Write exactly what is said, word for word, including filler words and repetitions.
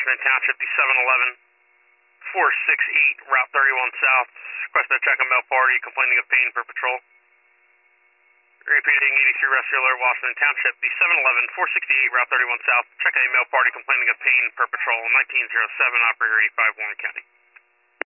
Washington Township, the seven eleven four sixty-eight, Route thirty-one South. Request a check on male party complaining of pain per patrol. Repeating eighty-three Rescue Alert, Washington Township, the seven eleven four sixty-eight, Route thirty-one South. Check a male party complaining of pain per patrol. nineteen oh seven, Operator eighty-five, Warren County.